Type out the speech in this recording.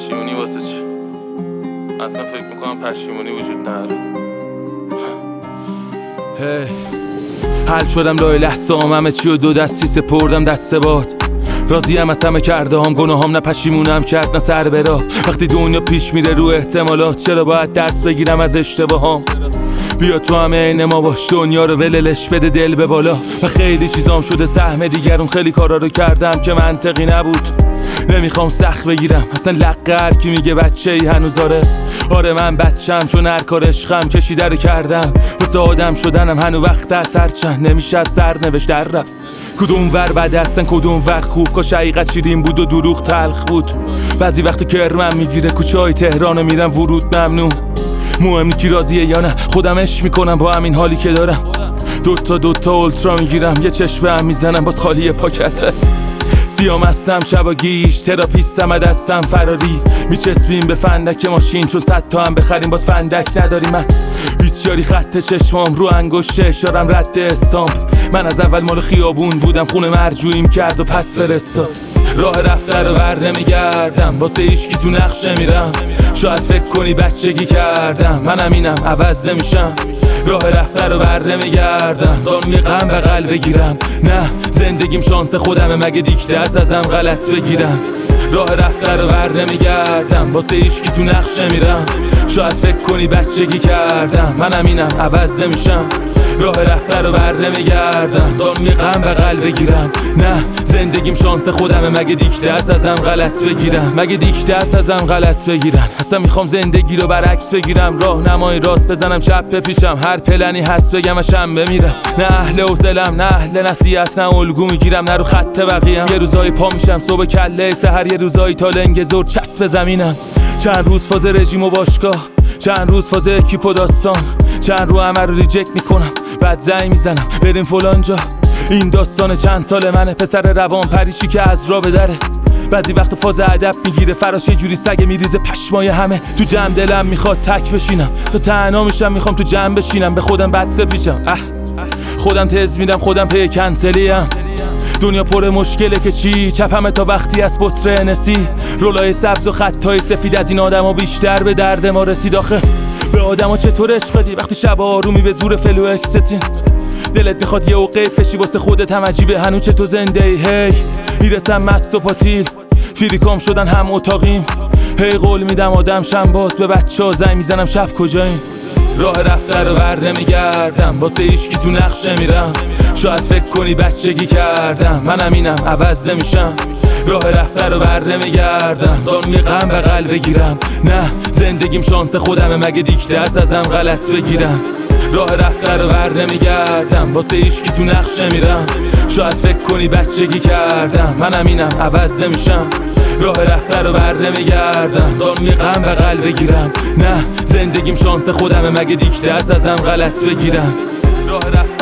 پشیمونی واسه چی؟ اصلا فکر میکنم پشیمونی وجود نداره. حل شدم لای لحظه همه چی و دو دستی سپردم دست باد. راضیم از همه کرده هم گناهام، نه پشیمونم کرد نه سر برا. وقتی دنیا پیش میره رو احتمالات، چرا باید درس بگیرم از اشتباهام؟ بیا تو همه عین ما باش، دنیا رو وللش بده دل به بالا. و خیلی چیزام شده سهم دیگرون، خیلی کارا رو کردم که منطقی نبود. نمیخوام سخت بگیرم اصلا لقه هر کی میگه بچه ای هنوز آره من بچم، چون هر کار عشقم کشیده رو کردم. واسه آدم شدنم هنو وقت اثر چند، نمیشه از سرنوشت در رفت. کدوم ور بده هستن کدوم ور خوب، کاش حقیقت شیرین بود و دروغ تلخ بود. بعضی وقت کرمم میگیره کوچه های تهران میرم ورود ممنوع. مهم نی کی راضیه یا نه، خودم عشق میکنم با همین حالی که دارم. دوتا اولترا میگیرم، یه چشم هم میزنم باز خالی پاکته. سیام هستم شبا گیش، تراپیستم دستم فراری. میچسبیم به فندک ماشین، چون 100 تا هم بخریم باز فندک نداری. من 20 جاری خط چشمام رو انگشت اشارم رد استامپ. من از اول مال خیابون بودم، خونه مرجوعیم کرد و پس فرستاد. راه رفته رو بر نمیگردم، واسه هیچکی تو نقشه میرم. شاید فکر کنی بچگی کردم، منم اینم عوض نمیشم. راه رفته رو بر نمیگردم، زانوی غم بغل بگیرم. نه زندگیم شانس خودمه، مگه دیکته ازم غلط بگیرم. راه رفته رو بر نمیگردم، واسه هیچکی تو نقشه میرم. شاید فکر کنی بچگی کردم، منم اینم عوض نمیشم. راه رفته رو بر نمیگردم، زانوی غم بغل بگیرم. نه زندگیم شانس خودمه، مگه دیکته ازم غلط بگیرم. مگه دیکته ازم غلط بگیرم. اصلا میخوام زندگی رو برعکس بگیرم، راه نمای راست بزنم چپ بپیشم. هر پلنی هست بگم اشم بمیرم. نه اهل حوصله‌ام، نه اهل نصیحت، نه الگو میگیرم نه رو خط بقیه‌ام. یه روزایی پا میشم صبح کله سحر، یه روزایی تا لنگ زور چسب زمینم. چند روز فاز رژیم و باشگاه، چند روز فاز اکیپ و داستان، چند رو همه رو ریجکت میکنم بعد زنگ میزنم بریم فلان جا. این داستان چند سال منه، پسر روان پریشی که از راه بدره. بعضی وقت فاز ادب میگیره فراش، یه جوری سگ میریزه پشمای همه. تو جمع دلم میخواد تک بشینم، تا تنها میشم میخوام تو جمع بشینم. به خودم بد سپیچم، خودم تز میدم خودم پی کنسلیم. دنیا پر مشکله که چی، چپمه تا وقتی از بطر نسی. رولای سبز و خطای سفید از این آدما بیشتر به درد ما رسید. آخه به آدما چطور عشق بدی وقتی شب آرومی به زور فلو اکستین. دلت میخواد یه اوقیت بشی واسه خودت هم عجیبه هنو چطور زنده ای. هی میرسم مست و پاتیل، فیریکام شدن هم اتاقیم. هی قول میدم آدم شم باز، به بچه ها زنگ میزنم شب کجاییم. راه رفته رو بر نمیگردم، واسه هیچکی تو نقشه میرم. شاید فکر کنی بچگی کردم، منم اینم عوض نمیشم. راه رفته رو بر نمیگردم، زانوی غم بغل بگیرم. نه زندگیم شانس خودمه، مگه دیکته ازم غلط بگیرم. راه رفته رو بر نمیگردم، واسه هیچکی تو نقشه میرم. شاید فکر کنی بچگی کردم، منم اینم عوض نمیشم. راه رفته رو بر نمیگردم، زانوی غم بغل بگیرم. نه زندگیم شانس خودمه، مگه دیکته ازم غلط بگیرم. راه رفته